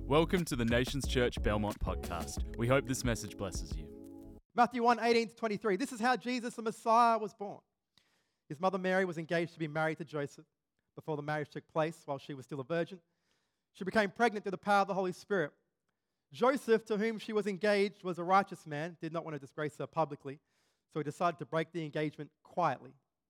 Welcome to the Nations Church Belmont podcast. We hope this message blesses you. Matthew 1:18-23. This is how Jesus, the Messiah, was born. His mother Mary was engaged to be married to Joseph. Before the marriage took place, while she was still a virgin, she became pregnant through the power of the Holy Spirit. Joseph, to whom she was engaged, was a righteous man, did not want to disgrace her publicly, so he decided to break the engagement quietly.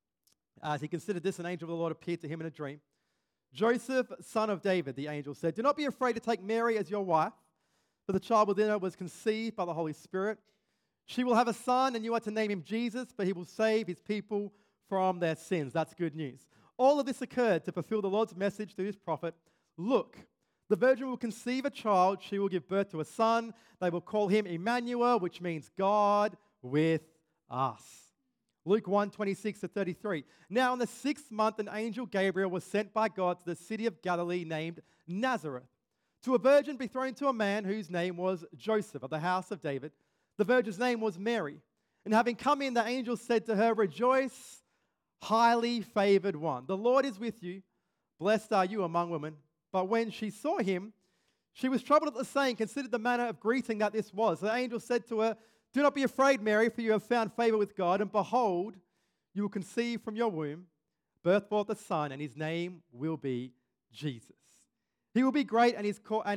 As he considered this, an angel of the Lord appeared to him in a dream. "Joseph, son of David," the angel said, "do not be afraid to take Mary as your wife, for the child within her was conceived by the Holy Spirit. She will have a son, and you are to name him Jesus, for he will save his people from their sins." That's good news. All of this occurred to fulfill the Lord's message through his prophet. "Look, the virgin will conceive a child. She will give birth to a son. They will call him Emmanuel, which means God with us." Luke 1:26-33. Now in the 6th month, an angel Gabriel was sent by God to the city of Galilee named Nazareth, to a virgin betrothed to a man whose name was Joseph, of the house of David. The virgin's name was Mary. And having come in, the angel said to her, "Rejoice, highly favored one. The Lord is with you. Blessed are you among women." But when she saw him, she was troubled at the saying, considered the manner of greeting that this was. The angel said to her, "Do not be afraid, Mary, for you have found favor with God, and behold, you will conceive from your womb, birth forth a son, and his name will be Jesus. He will be great, and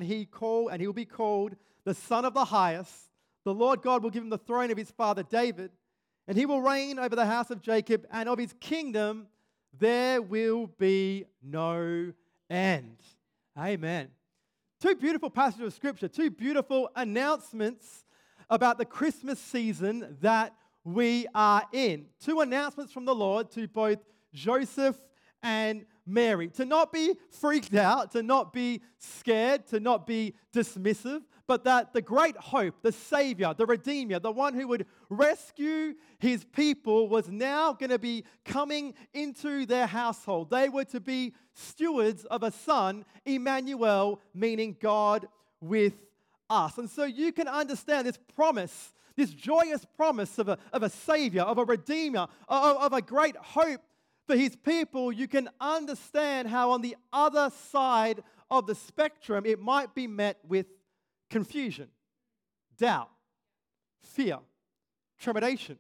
he will be called the Son of the Highest. The Lord God will give him the throne of his father David, and he will reign over the house of Jacob, and of his kingdom there will be no end." Amen. Two beautiful passages of Scripture, two beautiful announcements about the Christmas season that we are in. Two announcements from the Lord to both Joseph and Mary. To not be freaked out, to not be scared, to not be dismissive, but that the great hope, the Savior, the Redeemer, the one who would rescue his people was now going to be coming into their household. They were to be stewards of a son, Emmanuel, meaning God with us. And so you can understand this promise, this joyous promise of a Savior, of a Redeemer, of a great hope for his people. You can understand how on the other side of the spectrum it might be met with confusion, doubt, fear, trepidation.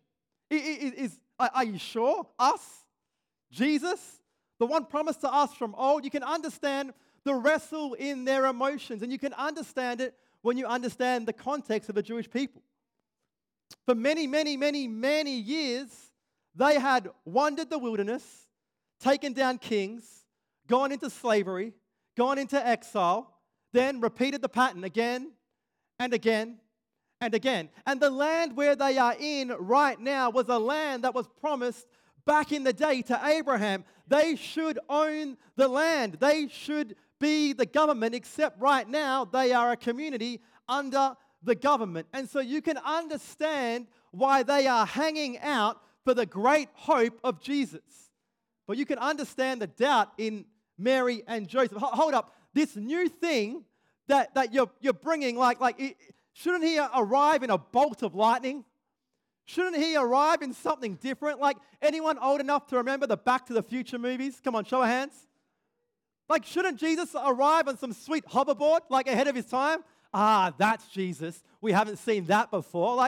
Are you sure? Us? Jesus? The one promised to us from old? You can understand the wrestle in their emotions, and you can understand it when you understand the context of the Jewish people. For many, many, many, many years, they had wandered the wilderness, taken down kings, gone into slavery, gone into exile, then repeated the pattern again and again and again. And the land where they are in right now was a land that was promised back in the day to Abraham. They should own the land. They should be the government, except right now they are a community under the government. And so you can understand why they are hanging out for the great hope of Jesus. But you can understand the doubt in Mary and Joseph. Hold up, this new thing that you're bringing, shouldn't he arrive in a bolt of lightning? Shouldn't he arrive in something different? Like, anyone old enough to remember the Back to the Future movies? Come on, show of hands. Like, shouldn't Jesus arrive on some sweet hoverboard, ahead of his time? That's Jesus. We haven't seen that before.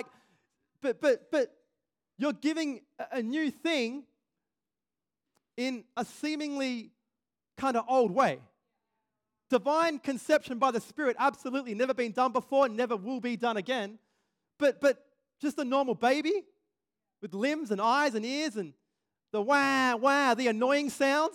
But you're giving a new thing in a seemingly kind of old way. Divine conception by the Spirit, absolutely never been done before, never will be done again. But just a normal baby with limbs and eyes and ears and the wah, the annoying sounds.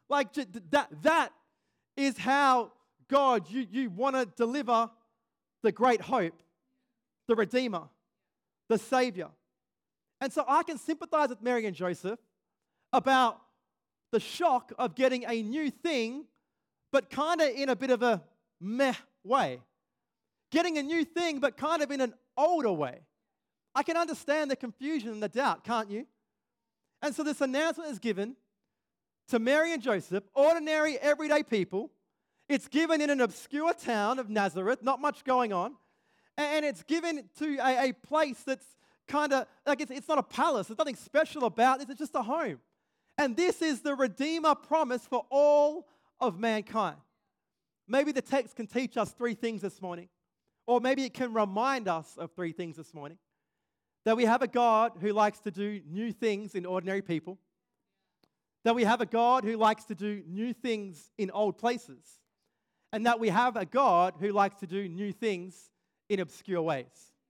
That is how God, you want to deliver the great hope, the Redeemer, the Savior. And so I can sympathize with Mary and Joseph about the shock of getting a new thing, but kind of in a bit of a meh way. Getting a new thing, but kind of in an older way. I can understand the confusion and the doubt, can't you? And so this announcement is given to Mary and Joseph, ordinary, everyday people. It's given in an obscure town of Nazareth, not much going on. And it's given to a place that's kind of, it's not a palace. There's nothing special about this. It's just a home. And this is the Redeemer promise for all of mankind. maybe the text can teach us three things this morning. Or maybe it can remind us of three things this morning. That we have a God who likes to do new things in ordinary people. That we have a God who likes to do new things in old places. And that we have a God who likes to do new things in obscure ways.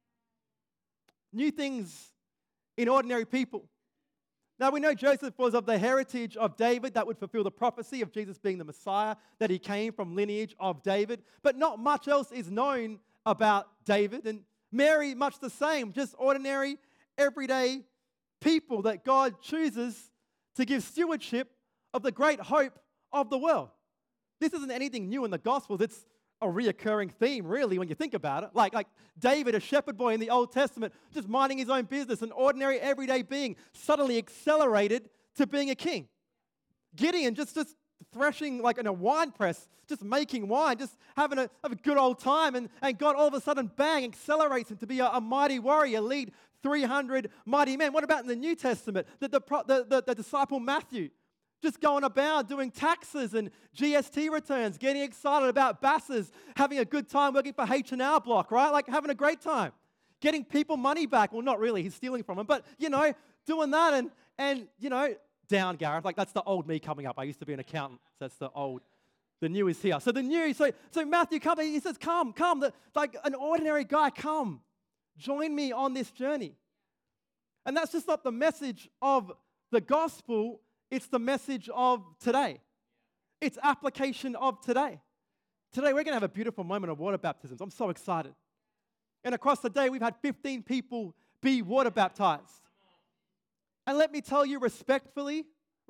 New things in ordinary people. Now we know Joseph was of the heritage of David that would fulfill the prophecy of Jesus being the Messiah, that he came from lineage of David. But not much else is known about David. And Mary, much the same, just ordinary, everyday people that God chooses to give stewardship of the great hope of the world. This isn't anything new in the Gospels. It's a reoccurring theme, really, when you think about it. Like David, a shepherd boy in the Old Testament, just minding his own business, an ordinary, everyday being, suddenly accelerated to being a king. Gideon, just threshing like in a wine press, just making wine, just having a good old time, and God all of a sudden, bang, accelerates him to be a mighty warrior, lead 300 mighty men. What about in the New Testament? The disciple Matthew, just going about doing taxes and GST returns, getting excited about BASs, having a good time working for H&R Block, right? Like having a great time. Getting people money back. Well, not really, he's stealing from them, but, doing that and down, Gareth. Like that's the old me coming up. I used to be an accountant, so that's the old. The new is here. So the new, so Matthew comes, he says, come, like an ordinary guy, come. Join me on this journey. And that's just not the message of the gospel. It's the message of today. It's application of today. Today, we're going to have a beautiful moment of water baptisms. I'm so excited. And across the day, we've had 15 people be water baptized. And let me tell you respectfully,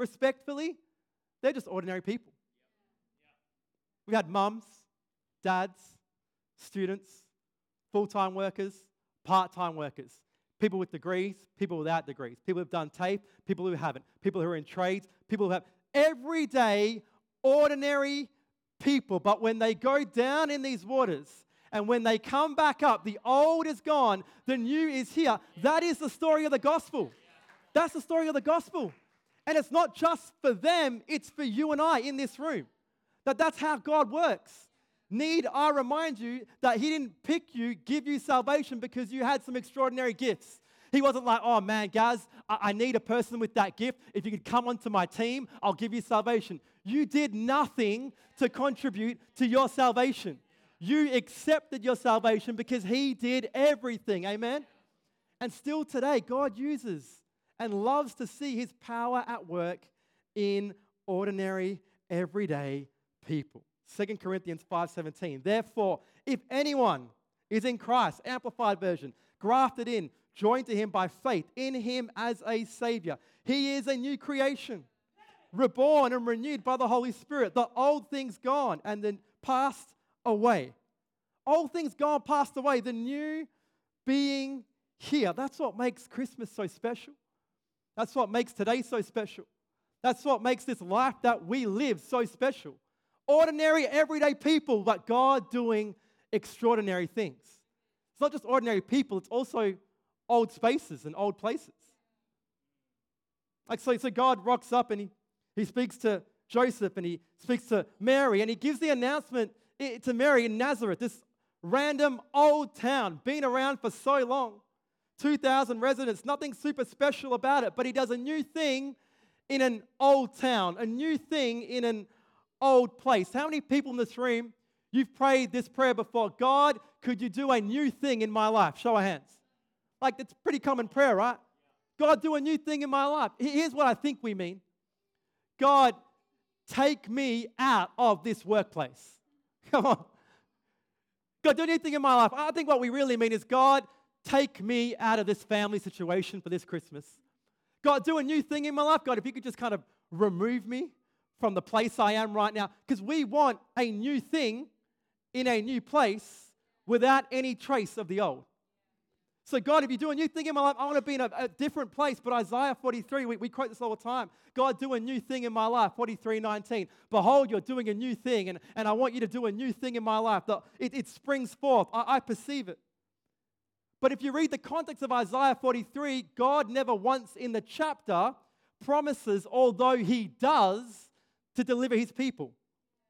they're just ordinary people. We've had mums, dads, students, full-time workers, part-time workers. People with degrees, people without degrees, people who've done TAFE, people who haven't, people who are in trades, people who have everyday, ordinary people. But when they go down in these waters and when they come back up, the old is gone, the new is here. That is the story of the gospel. That's the story of the gospel. And it's not just for them, it's for you and I in this room. That's how God works. Need I remind you that he didn't pick you, give you salvation because you had some extraordinary gifts. He wasn't like, oh man, Gaz, I need a person with that gift. If you could come onto my team, I'll give you salvation. You did nothing to contribute to your salvation. You accepted your salvation because he did everything. Amen? And still today, God uses and loves to see his power at work in ordinary, everyday people. 2 Corinthians 5:17. Therefore, if anyone is in Christ, Amplified Version, grafted in, joined to him by faith, in him as a Savior, he is a new creation, reborn and renewed by the Holy Spirit. The old things gone and then passed away. Old things gone, passed away. The new being here. That's what makes Christmas so special. That's what makes today so special. That's what makes this life that we live so special. Ordinary, everyday people, but God doing extraordinary things. It's not just ordinary people, it's also old spaces and old places. Like so God rocks up and he speaks to Joseph and he speaks to Mary and he gives the announcement to Mary in Nazareth, this random old town, been around for so long, 2,000 residents, nothing super special about it, but he does a new thing in an old town, a new thing in an old place. How many people in this room, you've prayed this prayer before? God, could you do a new thing in my life? Show of hands. Like, it's a pretty common prayer, right? God, do a new thing in my life. Here's what I think we mean. God, take me out of this workplace. Come on. God, do a new thing in my life. I think what we really mean is, God, take me out of this family situation for this Christmas. God, do a new thing in my life. God, if you could just kind of remove me from the place I am right now, because we want a new thing in a new place without any trace of the old. So God, if you do a new thing in my life, I want to be in a different place. But Isaiah 43, we quote this all the time. God, do a new thing in my life, 43:19. Behold, you're doing a new thing, and I want you to do a new thing in my life. It springs forth. I perceive it. But if you read the context of Isaiah 43, God never once in the chapter promises, although he does, to deliver his people.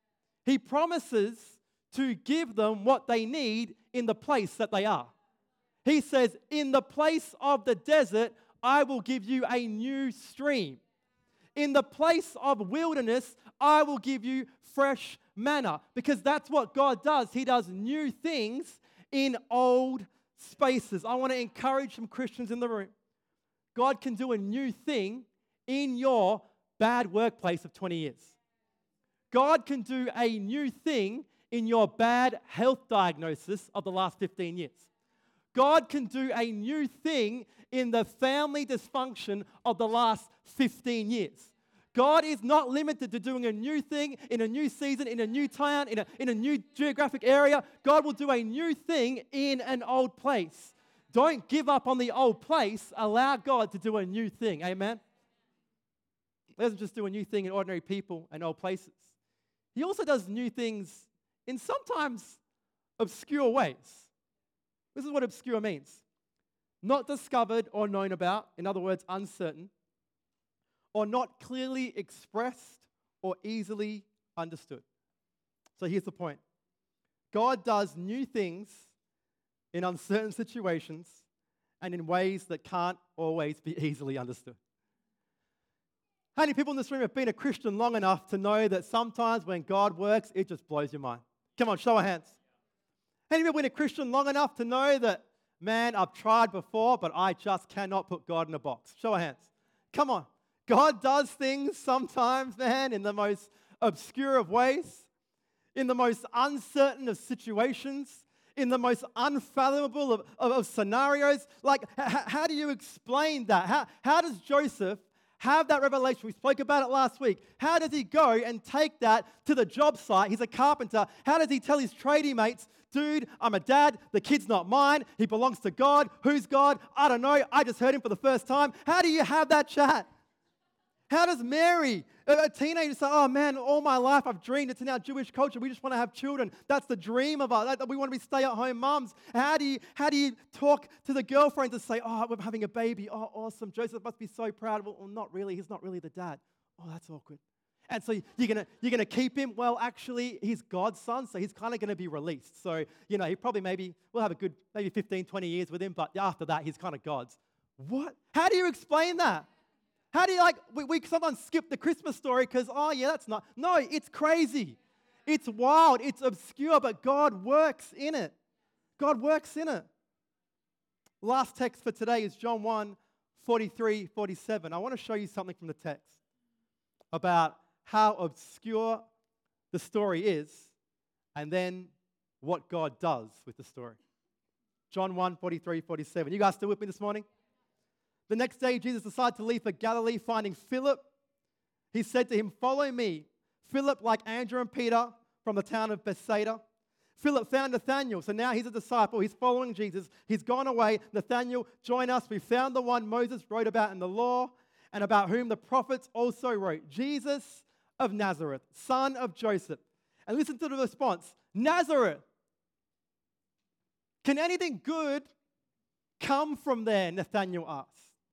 He promises to give them what they need in the place that they are. He says, in the place of the desert, I will give you a new stream. In the place of wilderness, I will give you fresh manna. Because that's what God does. He does new things in old spaces. I want to encourage some Christians in the room. God can do a new thing in your bad workplace of 20 years. God can do a new thing in your bad health diagnosis of the last 15 years. God can do a new thing in the family dysfunction of the last 15 years. God is not limited to doing a new thing in a new season, in a new town, in a new geographic area. God will do a new thing in an old place. Don't give up on the old place. Allow God to do a new thing. Amen? He doesn't just do a new thing in ordinary people and old places. He also does new things in sometimes obscure ways. This is what obscure means. Not discovered or known about, in other words, uncertain, or not clearly expressed or easily understood. So here's the point. God does new things in uncertain situations and in ways that can't always be easily understood. How many people in this room have been a Christian long enough to know that sometimes when God works, it just blows your mind? Come on, show of hands. How many people have been a Christian long enough to know that, man, I've tried before, but I just cannot put God in a box? Show of hands. Come on. God does things sometimes, man, in the most obscure of ways, in the most uncertain of situations, in the most unfathomable of scenarios. Like, how do you explain that? How does Joseph have that revelation? We spoke about it last week. How does he go and take that to the job site? He's a carpenter. How does he tell his tradie mates, dude, I'm a dad, the kid's not mine, he belongs to God. Who's God? I don't know, I just heard him for the first time. How do you have that chat? How does Mary, a teenager, say, oh man, all my life I've dreamed, it's in our Jewish culture, we just want to have children. That's the dream of us, we want to be stay-at-home mums. How do you talk to the girlfriends and say, oh, we're having a baby, oh, awesome, Joseph must be so proud. Well, not really, he's not really the dad. Oh, that's awkward. And so you're gonna keep him? Well, actually, he's God's son, so he's kind of going to be released. So, he probably we'll have a good, 15, 20 years with him, but after that, he's kind of God's. What? How do you explain that? How do you, we sometimes skip the Christmas story because, oh yeah, that's not. No, it's crazy. It's wild. It's obscure, but God works in it. God works in it. Last text for today is John 1, 43, 47. I want to show you something from the text about how obscure the story is and then what God does with the story. John 1, 43, 47. You guys still with me this morning? The next day, Jesus decided to leave for Galilee, finding Philip. He said to him, follow me. Philip, like Andrew and Peter, from the town of Bethsaida. Philip found Nathanael, so now he's a disciple. He's following Jesus. He's gone away. Nathanael, join us. We found the one Moses wrote about in the law and about whom the prophets also wrote, Jesus of Nazareth, son of Joseph. And listen to the response. Nazareth. Can anything good come from there? Nathanael asked.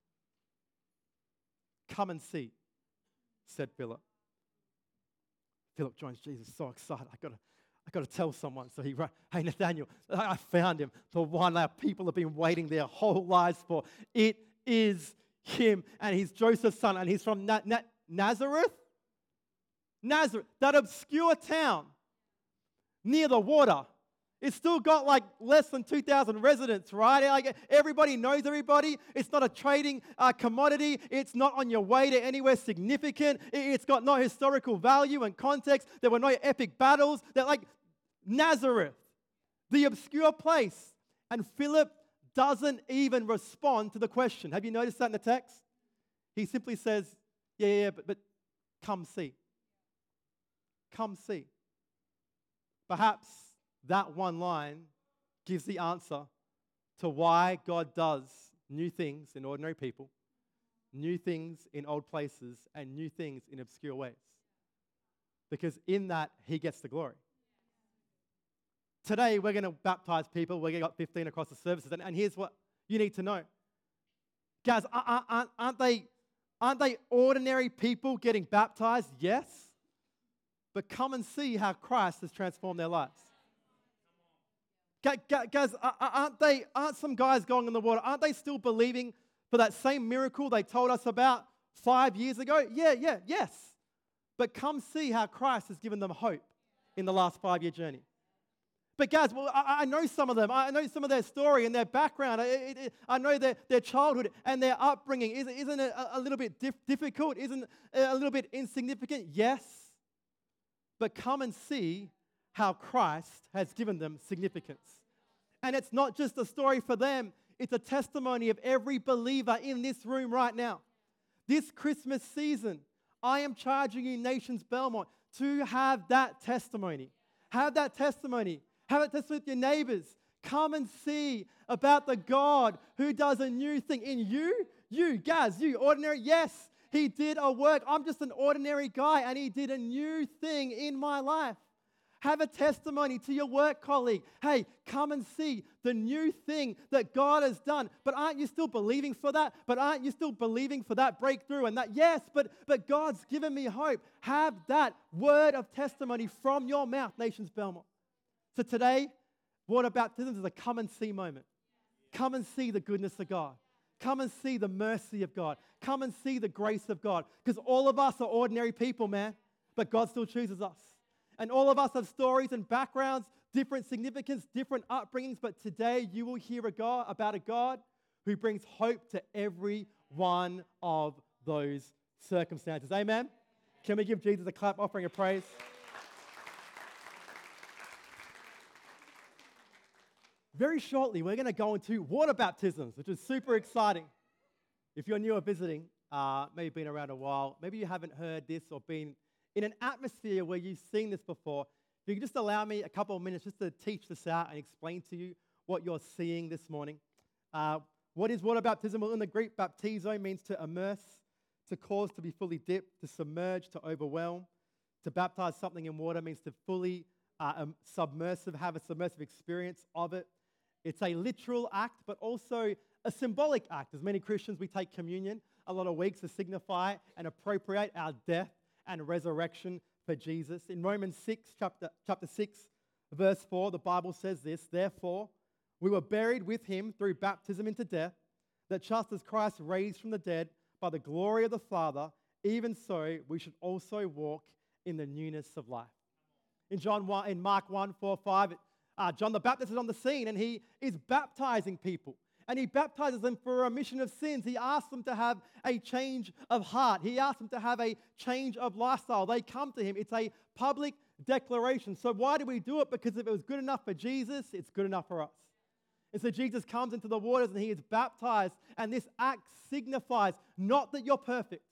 Come and see, said Philip. Philip joins Jesus, so excited. I got to tell someone. So he wrote, hey, Nathanael, I found him. The one our people have been waiting their whole lives for. It is him, and he's Joseph's son, and he's from Nazareth? Nazareth, that obscure town near the water. It's still got less than 2,000 residents, right? Everybody knows everybody. It's not a trading commodity. It's not on your way to anywhere significant. It's got no historical value and context. There were no epic battles. They're like Nazareth, the obscure place. And Philip doesn't even respond to the question. Have you noticed that in the text? He simply says, yeah, but come see. Come see. Perhaps that one line gives the answer to why God does new things in ordinary people, new things in old places, and new things in obscure ways. Because in that, he gets the glory. Today, we're going to baptize people. We're going to got 15 across the services. And here's what you need to know. Guys, aren't they ordinary people getting baptized? Yes. but come and see how Christ has transformed their lives. Guys, aren't some guys going in the water, aren't they still believing for that same miracle they told us about 5 years ago? Yes. But come see how Christ has given them hope in the last 5-year journey. But guys, well, I know some of them. I know some of their story and their background. I know their childhood and their upbringing. Isn't it a little bit difficult? Isn't it a little bit insignificant? Yes. But come and see how Christ has given them significance. And it's not just a story for them. It's a testimony of every believer in this room right now. This Christmas season, I am charging you, Nations Belmont, to have that testimony. Have that testimony. Have it with your neighbors. Come and see about the God who does a new thing in you, Gaz, you, ordinary. Yes, he did a work. I'm just an ordinary guy, and he did a new thing in my life. Have a testimony to your work colleague. Hey, come and see the new thing that God has done. But aren't you still believing for that? But aren't you still believing for that breakthrough and that? Yes, but God's given me hope. Have that word of testimony from your mouth, Nations Belmont. So today, water baptism is a come and see moment. Come and see the goodness of God. Come and see the mercy of God. Come and see the grace of God. Because all of us are ordinary people, man. But God still chooses us. And all of us have stories and backgrounds, different significance, different upbringings. But today you will hear about a God who brings hope to every one of those circumstances. Amen? Can we give Jesus a clap offering of praise? Very shortly, we're going to go into water baptisms, which is super exciting. If you're new or visiting, maybe been around a while, maybe you haven't heard this or been in an atmosphere where you've seen this before, if you could just allow me a couple of minutes just to teach this out and explain to you what you're seeing this morning. What is water baptism? Well, in the Greek, baptizo means to immerse, to cause to be fully dipped, to submerge, to overwhelm. To baptize something in water means to fully have a submersive experience of it. It's a literal act, but also a symbolic act. As many Christians, we take communion a lot of weeks to signify and appropriate our death and resurrection for Jesus. In Romans 6, chapter 6, verse 4, the Bible says this, "Therefore, we were buried with him through baptism into death, that just as Christ raised from the dead by the glory of the Father, even so we should also walk in the newness of life." In Mark 1, 4, 5, John the Baptist is on the scene and he is baptizing people. And he baptizes them for a remission of sins. He asks them to have a change of heart. He asks them to have a change of lifestyle. They come to him. It's a public declaration. So why do we do it? Because if it was good enough for Jesus, it's good enough for us. And so Jesus comes into the waters and he is baptized. And this act signifies not that you're perfect,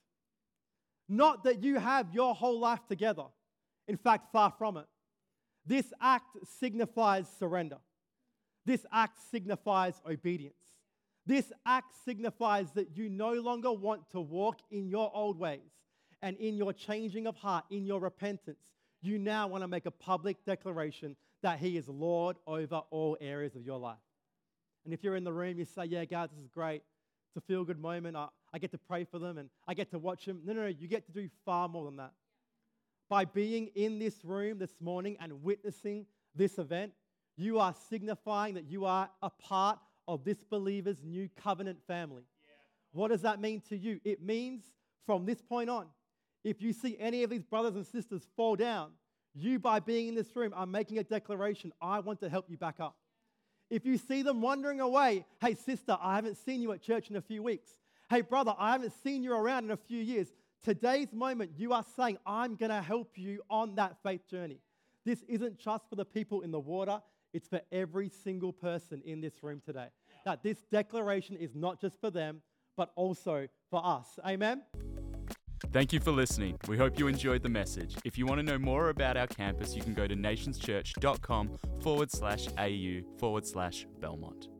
not that you have your whole life together. In fact, far from it. This act signifies surrender. This act signifies obedience. This act signifies that you no longer want to walk in your old ways and in your changing of heart, in your repentance. You now want to make a public declaration that he is Lord over all areas of your life. And if you're in the room, you say, "Yeah, God, this is great. It's a feel-good moment. I get to pray for them and I get to watch them." No, you get to do far more than that. By being in this room this morning and witnessing this event, you are signifying that you are a part of this believer's new covenant family. Yeah. What does that mean to you? It means from this point on, if you see any of these brothers and sisters fall down, you, by being in this room, are making a declaration, I want to help you back up. If you see them wandering away, hey, sister, I haven't seen you at church in a few weeks. Hey, brother, I haven't seen you around in a few years. Today's moment, you are saying, I'm going to help you on that faith journey. This isn't just for the people in the water. It's for every single person in this room today. That this declaration is not just for them, but also for us. Amen? Thank you for listening. We hope you enjoyed the message. If you want to know more about our campus, you can go to nationschurch.com/au/Belmont.